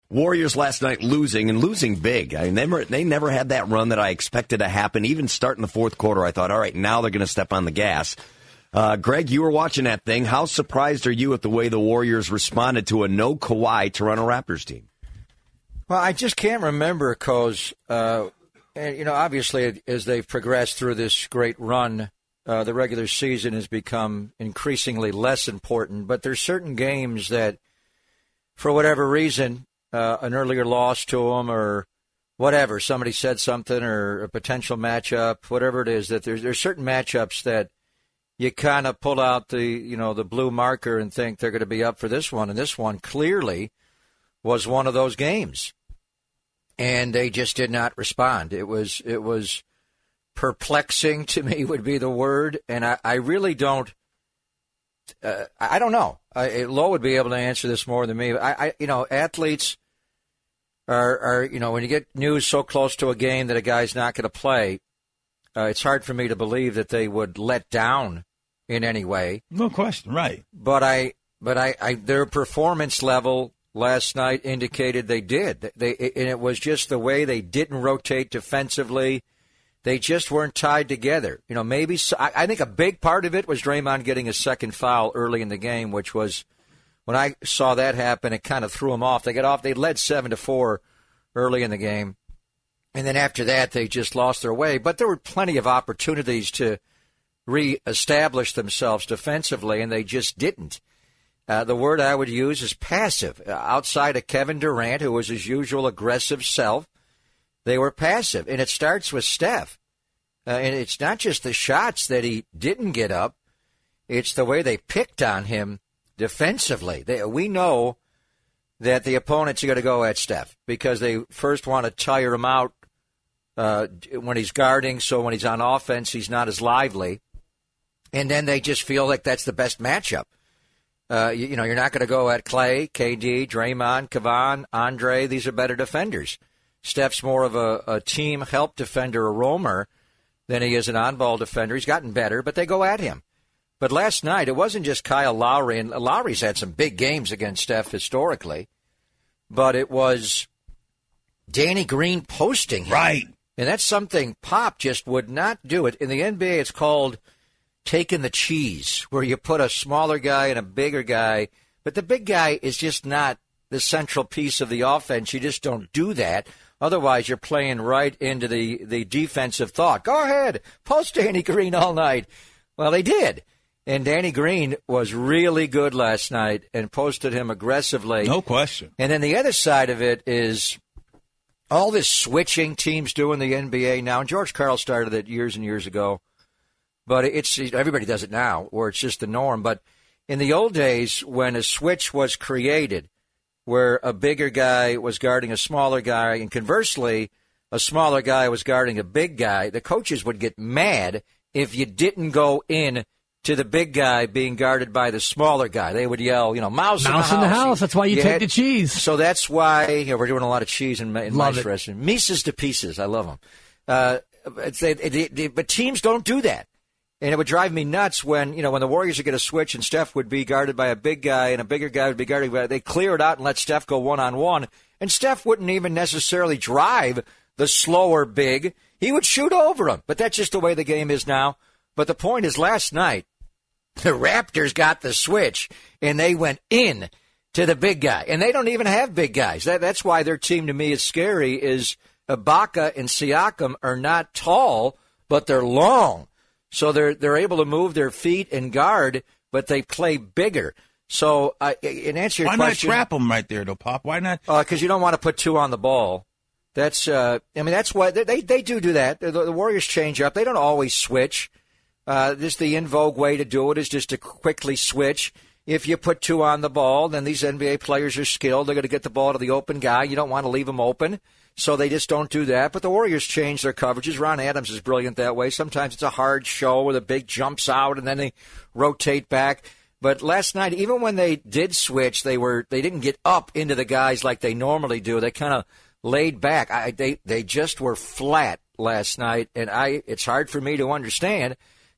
Warriors last night losing big. I mean, they never had that run that I expected to happen. Even starting the fourth quarter, I thought, all right, now they're going to step on the gas. Greg, you were watching that thing. How surprised are you at the way the Warriors responded to a no Kawhi Toronto Raptors team? Well, I just can't remember, because, obviously as they've progressed through this great run, the regular season has become increasingly less important. But there's certain games that, for whatever reason, an earlier loss to them or whatever, somebody said something or a potential matchup, whatever it is, that there's certain matchups that you kind of pull out the blue marker and think they're going to be up for this one. And this one clearly was one of those games. And they just did not respond. It was perplexing to me would be the word. And I really don't, I don't know. Lo would be able to answer this more than me. Athletes are when you get news so close to a game that a guy's not going to play, it's hard for me to believe that they would let down in any way. No question, right. But their performance level last night indicated they did. And it was just the way they didn't rotate defensively. They just weren't tied together. Maybe I think a big part of it was Draymond getting a second foul early in the game, which was, when I saw that happen, it kind of threw them off. They led 7-4 early in the game. And then after that, they just lost their way. But there were plenty of opportunities to reestablish themselves defensively, and they just didn't. The word I would use is passive. Outside of Kevin Durant, who was his usual aggressive self, they were passive. And it starts with Steph. And it's not just the shots that he didn't get up. It's the way they picked on him defensively. We know that the opponents are going to go at Steph because they first want to tire him out when he's guarding, so when he's on offense, he's not as lively. And then they just feel like that's the best matchup. You're not going to go at Clay, KD, Draymond, Kevon, Andre. These are better defenders. Steph's more of a team help defender, a roamer, than he is an on-ball defender. He's gotten better, but they go at him. But last night, it wasn't just Kyle Lowry, and Lowry's had some big games against Steph historically, but it was Danny Green posting him. Right. And that's something Pop just would not do. It in the NBA, it's called taking the cheese, where you put a smaller guy and a bigger guy, but the big guy is just not the central piece of the offense. You just don't do that. Otherwise, you're playing right into the defensive thought. Go ahead, post Danny Green all night. Well, they did. And Danny Green was really good last night and posted him aggressively. No question. And then the other side of it is all this switching teams do in the NBA now. And George Karl started it years and years ago. But everybody does it now, where it's just the norm. But in the old days, when a switch was created, where a bigger guy was guarding a smaller guy, and conversely, a smaller guy was guarding a big guy, the coaches would get mad if you didn't go in to the big guy being guarded by the smaller guy. They would yell, mouse in the house. That's why you take the cheese. So that's why we're doing a lot of cheese in Mice Wrestling. Mises to pieces. I love them. But teams don't do that. And it would drive me nuts when the Warriors would get a switch and Steph would be guarded by a big guy and a bigger guy would be guarded by, they clear it out and let Steph go one-on-one. And Steph wouldn't even necessarily drive the slower big. He would shoot over him. But that's just the way the game is now. But the point is, last night, the Raptors got the switch and they went in to the big guy. And they don't even have big guys. That's why their team to me is scary, is Ibaka and Siakam are not tall, but they're long. So they're able to move their feet and guard, but they play bigger. So in answer to your question, why not trap them right there, though, Pop? Why not? Because you don't want to put two on the ball. That's that's why they do that. The Warriors change up. They don't always switch. This the in vogue way to do it is just to quickly switch. If you put two on the ball, then these NBA players are skilled. They're going to get the ball to the open guy. You don't want to leave them open. So they just don't do that. But the Warriors change their coverages. Ron Adams is brilliant that way. Sometimes it's a hard show where the big jumps out and then they rotate back. But last night, even when they did switch, they didn't get up into the guys like they normally do. They kind of laid back. They just were flat last night, and it's hard for me to understand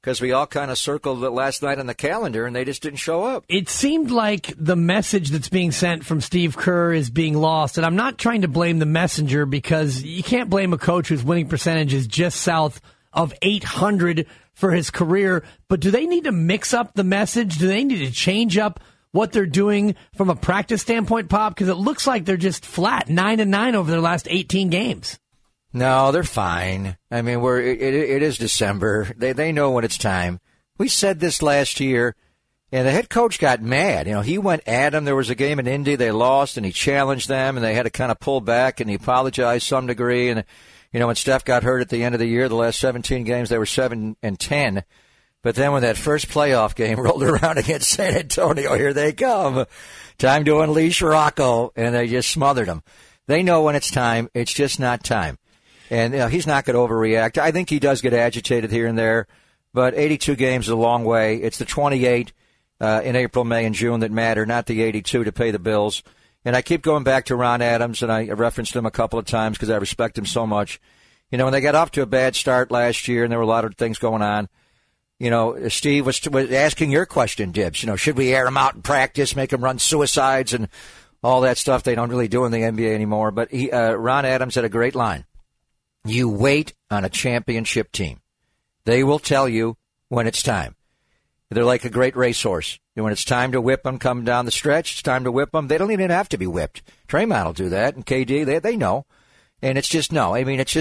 because we all kind of circled it last night on the calendar, and they just didn't show up. It seemed like the message that's being sent from Steve Kerr is being lost, and I'm not trying to blame the messenger because you can't blame a coach whose winning percentage is just south of 800 for his career, but do they need to mix up the message? Do they need to change up what they're doing from a practice standpoint, Pop? Because it looks like they're just flat, 9-9 over their last 18 games. No, they're fine. I mean, it is December. They know when it's time. We said this last year, and the head coach got mad. You know, he went at them. There was a game in Indy they lost, and he challenged them, and they had to kind of pull back, and he apologized some degree. And you know, when Steph got hurt at the end of the year, the last 17 games they were 7-10. But then when that first playoff game rolled around against San Antonio, here they come. Time to unleash Rocco, and they just smothered them. They know when it's time. It's just not time. And you know, he's not going to overreact. I think he does get agitated here and there, but 82 games is a long way. It's the 28 in April, May, and June that matter, not the 82 to pay the bills. And I keep going back to Ron Adams, and I referenced him a couple of times because I respect him so much. You know, when they got off to a bad start last year and there were a lot of things going on, you know, Steve was asking your question, Dibs. You know, should we air him out in practice, make him run suicides and all that stuff they don't really do in the NBA anymore? But Ron Adams had a great line. You wait on a championship team. They will tell you when it's time. They're like a great racehorse. And when it's time to whip them, come down the stretch, it's time to whip them. They don't even have to be whipped. Draymond will do that, and KD, they know. And it's just, no. I mean, it's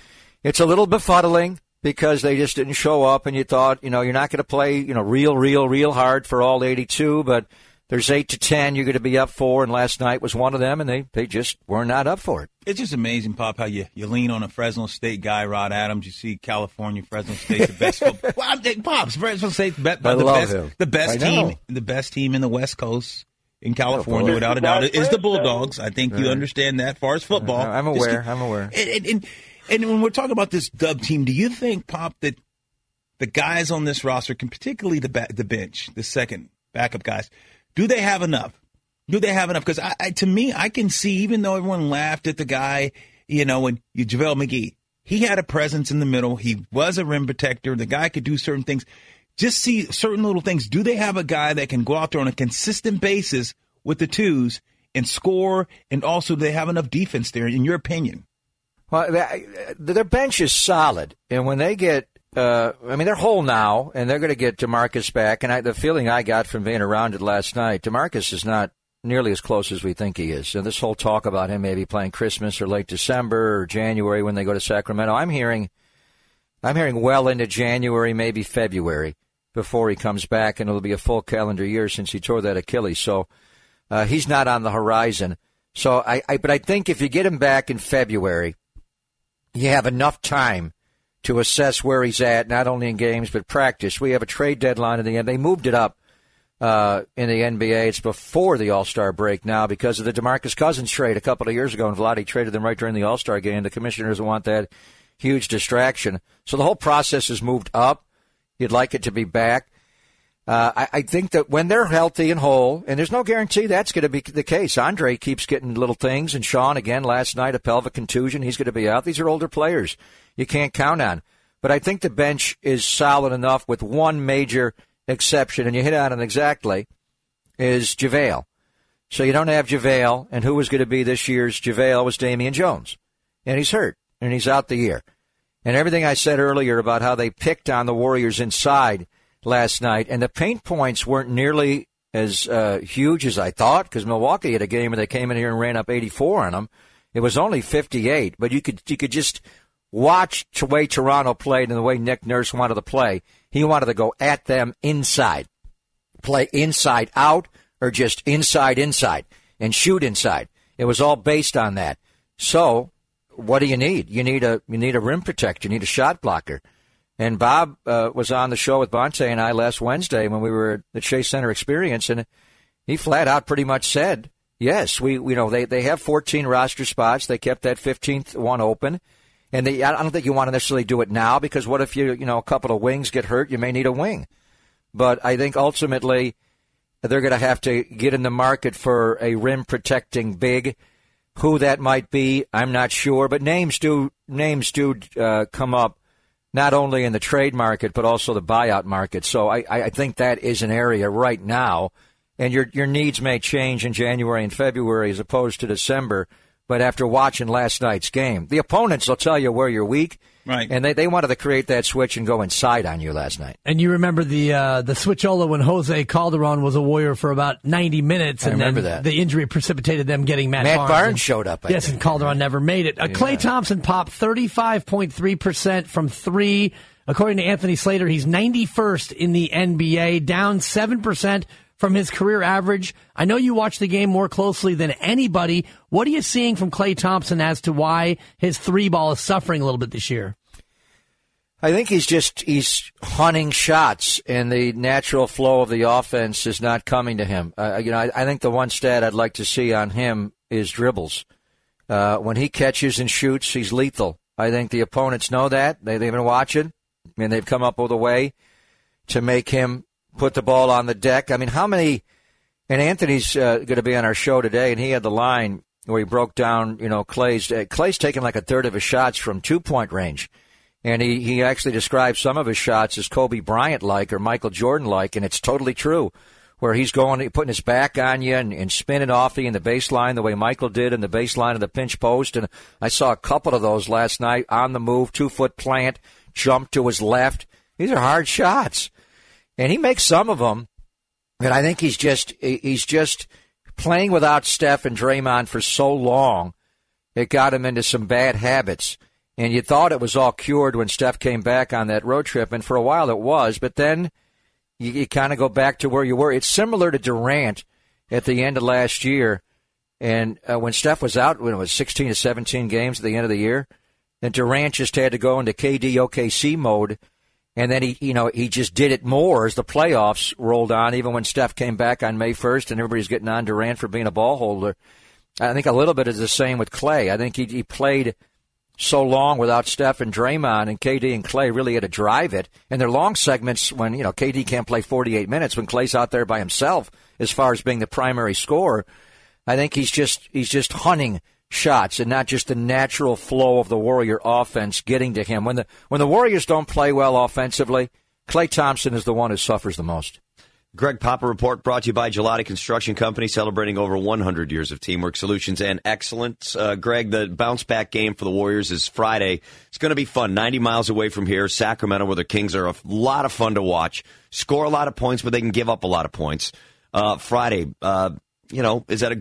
a little befuddling because they just didn't show up, and you thought, you know, you're not going to play, you know, real hard for all 82, but there's 8 to 10 you're going to be up for, and last night was one of them, and they just were not up for it. It's just amazing, Pop, how you lean on a Fresno State guy, Rod Adams. You see California, Fresno State, the best football. Well, Pops, Fresno State, the best team in the West Coast in California, without a doubt, is the Bulldogs. I think you understand that. As far as football, I'm aware. And when we're talking about this dub team, do you think, Pop, that the guys on this roster, particularly the bench, the second backup guys, do they have enough? Because to me, I can see, even though everyone laughed at the guy, you know, when JaVale McGee, he had a presence in the middle. He was a rim protector. The guy could do certain things. Just see certain little things. Do they have a guy that can go out there on a consistent basis with the twos and score? And also, do they have enough defense there, in your opinion? Well, their bench is solid. And when they get they're whole now, and they're going to get DeMarcus back. And the feeling I got from being around it last night, DeMarcus is not nearly as close as we think he is. And this whole talk about him maybe playing Christmas or late December or January when they go to Sacramento, I'm hearing well into January, maybe February, before he comes back, and it'll be a full calendar year since he tore that Achilles. So he's not on the horizon. So but I think if you get him back in February, you have enough time to assess where he's at, not only in games but practice. We have a trade deadline in the end. They moved it up in the NBA. It's before the All-Star break now because of the DeMarcus Cousins trade a couple of years ago, and Vlade traded them right during the All-Star game. The commissioner doesn't want that huge distraction. So the whole process has moved up. You'd like it to be back. I think that when they're healthy and whole, and there's no guarantee that's going to be the case. Andre keeps getting little things, and Sean, again, last night, a pelvic contusion. He's going to be out. These are older players you can't count on. But I think the bench is solid enough with one major exception, and you hit on it exactly, is JaVale. So you don't have JaVale, and who was going to be this year's JaVale was Damian Jones. And he's hurt, and he's out the year. And everything I said earlier about how they picked on the Warriors inside last night, and the paint points weren't nearly as huge as I thought, because Milwaukee had a game where they came in here and ran up 84 on them. It was only 58, but you could just watch the way Toronto played and the way Nick Nurse wanted to play. He wanted to go at them inside, play inside out, or just inside, and shoot inside. It was all based on that. So what do you need? You need a rim protector. You need a shot blocker. And Bob was on the show with Bonte and I last Wednesday when we were at the Chase Center Experience, and he flat out pretty much said, yes, they have 14 roster spots. They kept that 15th one open. And I don't think you want to necessarily do it now, because what if a couple of wings get hurt? You may need a wing. But I think ultimately they're going to have to get in the market for a rim protecting big. Who that might be, I'm not sure. But names do come up not only in the trade market but also the buyout market. So I think that is an area right now, and your needs may change in January and February as opposed to December. But after watching last night's game, the opponents will tell you where you're weak. Right. And they wanted to create that switch and go inside on you last night. And you remember the switchola when Jose Calderon was a Warrior for about 90 minutes. And remember then that. The injury precipitated them getting Matt Barnes showed up. Yes, and Calderon never made it. Klay Thompson popped 35.3% from three. According to Anthony Slater, he's 91st in the NBA, down 7% from his career average. I know you watch the game more closely than anybody. What are you seeing from Klay Thompson as to why his three ball is suffering a little bit this year? I think he's hunting shots, and the natural flow of the offense is not coming to him. I think the one stat I'd like to see on him is dribbles. When he catches and shoots, he's lethal. I think the opponents know that. They've been watching, and they've come up with a way to make him put the ball on the deck. I mean, how many, and Anthony's going to be on our show today, and he had the line where he broke down, Klay's taking like a third of his shots from 2-point range. And he actually describes some of his shots as Kobe Bryant-like or Michael Jordan-like, and it's totally true, where he's putting his back on you and spinning off you in the baseline the way Michael did in the baseline of the pinch post. And I saw a couple of those last night on the move, 2-foot plant, jump to his left. These are hard shots. And he makes some of them, and I think he's just playing without Steph and Draymond for so long, it got him into some bad habits. And you thought it was all cured when Steph came back on that road trip, and for a while it was, but then you kind of go back to where you were. It's similar to Durant at the end of last year, and when Steph was out, when it was 16 to 17 games at the end of the year, then Durant just had to go into KD OKC mode. And then he just did it more as the playoffs rolled on, even when Steph came back on May 1st and everybody's getting on Durant for being a ball holder. I think a little bit is the same with Klay. I think he played so long without Steph and Draymond, and KD and Klay really had to drive it. And their long segments when, KD can't play 48 minutes when Klay's out there by himself as far as being the primary scorer. I think he's just hunting shots and not just the natural flow of the Warrior offense getting to him. When the Warriors don't play well offensively, Klay Thompson is the one who suffers the most. Greg Papa Report brought to you by Gelati Construction Company, celebrating over 100 years of teamwork, solutions, and excellence. Greg, the bounce-back game for the Warriors is Friday. It's going to be fun. 90 miles away from here, Sacramento, where the Kings are a lot of fun to watch. Score a lot of points, but they can give up a lot of points. Friday, is that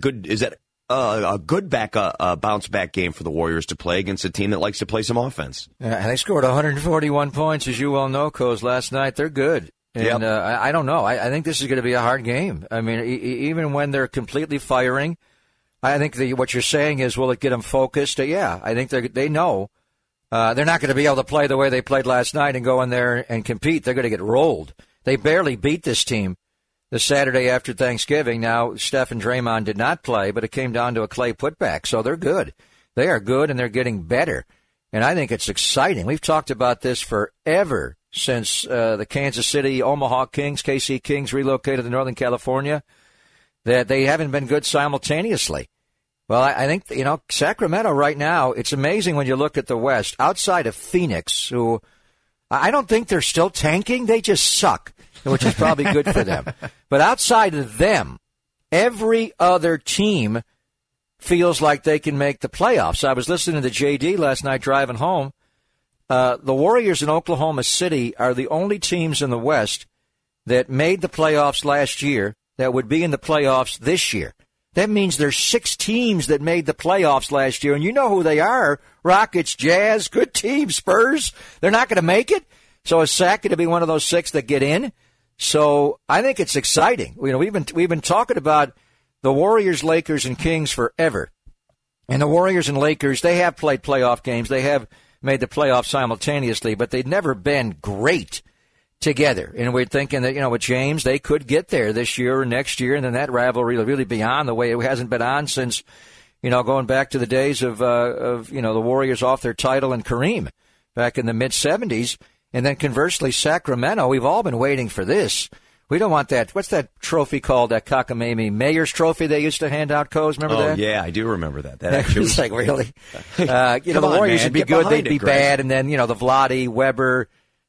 a good bounce-back game for the Warriors to play against a team that likes to play some offense? They scored 141 points, as you well know, Coz, last night. They're good. And I don't know. I think this is going to be a hard game. I mean, even when they're completely firing, I think what you're saying is, will it get them focused? Yeah, I think they know. They're not going to be able to play the way they played last night and go in there and compete. They're going to get rolled. They barely beat this team the Saturday after Thanksgiving. Now, Steph and Draymond did not play, but it came down to a Klay putback. So they're good. They are good, and they're getting better. And I think it's exciting. We've talked about this forever since the Kansas City, Omaha Kings, KC Kings relocated to Northern California, that they haven't been good simultaneously. Well, I think, Sacramento right now, it's amazing when you look at the West, outside of Phoenix, who I don't think they're still tanking. They just suck, which is probably good for them. But outside of them, every other team feels like they can make the playoffs. I was listening to JD last night driving home. The Warriors in Oklahoma City are the only teams in the West that made the playoffs last year that would be in the playoffs this year. That means there's 6 teams that made the playoffs last year, and you know who they are. Rockets, Jazz, good team, Spurs. They're not going to make it. So is Sac going to be one of those 6 that get in? So I think it's exciting. We've been talking about the Warriors, Lakers, and Kings forever. And the Warriors and Lakers, they have played playoff games. They have made the playoffs simultaneously, but they've never been great together. And we're thinking that, with James, they could get there this year or next year, and then that rivalry will really be on the way it hasn't been on since, going back to the days of the Warriors off their title and Kareem back in the mid-'70s. And then conversely, Sacramento, we've all been waiting for this, We don't want that. What's that trophy called? That cockamamie Mayor's Trophy they used to hand out, Coz? Remember that? Oh, yeah, I do remember that. That actually was like, really? Come the Warriors on, would be get good. behind They'd be it, Greg. bad. And then, the Vlade, Weber,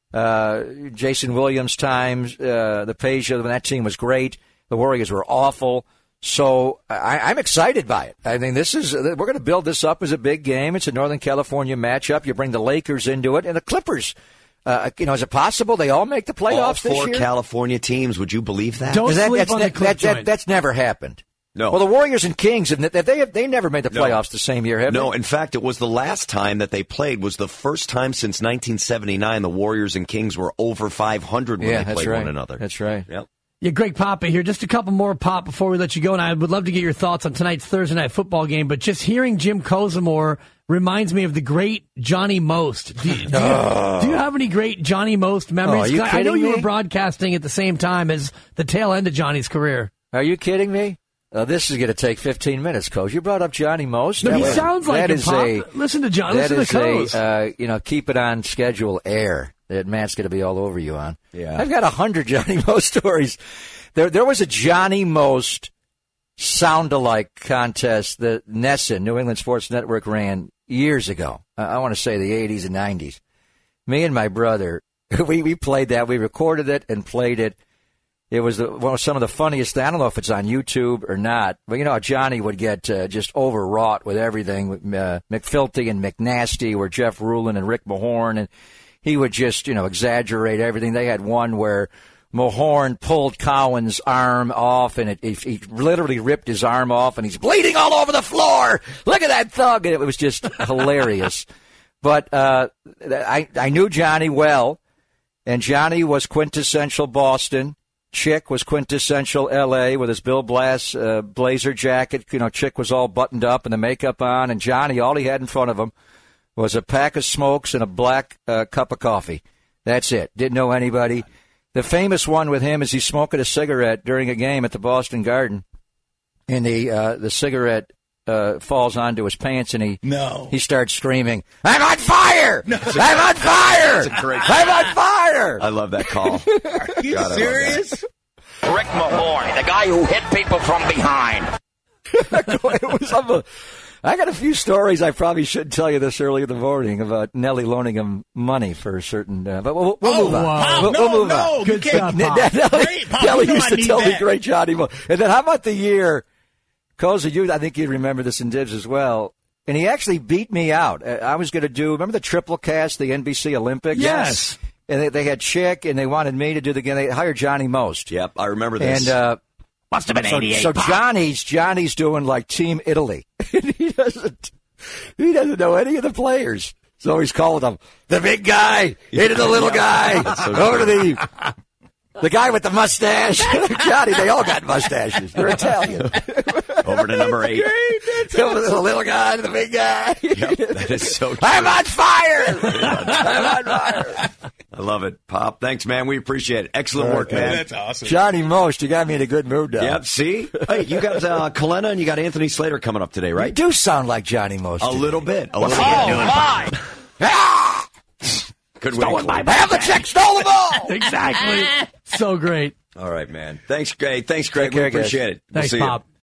Jason Williams times, the Peja, when that team was great. The Warriors were awful. So I'm excited by it. I mean, we're going to build this up as a big game. It's a Northern California matchup. You bring the Lakers into it and the Clippers. Is it possible they all make the playoffs All 4 this year? California teams. Would you believe that? Don't sleep on the Clip joint. That's never happened. No. Well, the Warriors and Kings, they never made the playoffs the same year, have they? No, in fact, it was the last time that they played was the first time since 1979 the Warriors and Kings were over 500 when they played one another. That's right. Yep. Yeah, Greg Papa here. Just a couple more, Pop, before we let you go. And I would love to get your thoughts on tonight's Thursday night football game. But just hearing Jim Kozimor reminds me of the great Johnny Most. Do you have any great Johnny Most memories? Are you I know kidding you me? were broadcasting at the same time as the tail end of Johnny's career. Are you kidding me? This is going to take 15 minutes, Coach. You brought up Johnny Most. No, he sounds like him, Pop. a Listen to John. Listen to Coz. keep it on schedule air that Matt's going to be all over you on. Yeah. I've got 100 Johnny Most stories. There was a Johnny Most sound-alike contest that NESN, New England Sports Network, ran years ago. I want to say the 80s and 90s. Me and my brother, we played that. We recorded it and played it. It was some of the funniest. I don't know if it's on YouTube or not, but you know how Johnny would get just overwrought with everything. McFilthy and McNasty were Jeff Rulin and Rick Mahorn, and he would just exaggerate everything. They had one where Mahorn pulled Cowan's arm off, and he literally ripped his arm off, and he's bleeding all over the floor. Look at that thug! And it was just hilarious. But I knew Johnny well, and Johnny was quintessential Boston. Chick was quintessential L.A. with his Bill Blass blazer jacket. Chick was all buttoned up and the makeup on, and Johnny, all he had in front of him was a pack of smokes and a black cup of coffee. That's it. Didn't know anybody. The famous one with him is he's smoking a cigarette during a game at the Boston Garden, and the cigarette falls onto his pants, and he starts screaming, "I'm on fire! I'm on fire! I'm on fire!" I love that call. Are you serious? Rick Mahorn, the guy who hit people from behind. It was I got a few stories. I probably shouldn't tell you this early in the morning about Nellie loaning him money for a certain. But we'll move on. Wow. We'll move on. Good stuff, Pop. Great, Pop. Nellie You know used I to need tell me that. great Johnny Mo. And then how about the year, Cozy, I think you'd remember this in Dibs as well. And he actually beat me out. I was going to remember the triple cast, the NBC Olympics? Yes. And they had Chick, and they wanted me to do the game. They hired Johnny Most. Yep, I remember this. And Must have been 88. so Johnny's doing like Team Italy. And he doesn't know any of the players. So he's calling them the big guy into the little guy over to the guy with the mustache. Johnny, they all got mustaches. They're Italian. Over to number 8. Over the little guy to the big guy. Yep, that is so true. I'm on fire. I'm on fire. I love it. Pop, thanks, man. We appreciate it. Excellent work, man. That's awesome. Johnny Most, you got me in a good mood now. Yep, see? Hey, you got Kalena and you got Anthony Slater coming up today, You right? do sound like Johnny Most. A today. little bit. A What's little he bit. doing? Fine. Ah! Good Stolen win. my Have the check, stole the ball. Exactly. So great. All right, man. Thanks, Greg. Thanks, Greg. Take care, We appreciate guys. it. We'll Thanks, see you. Pop.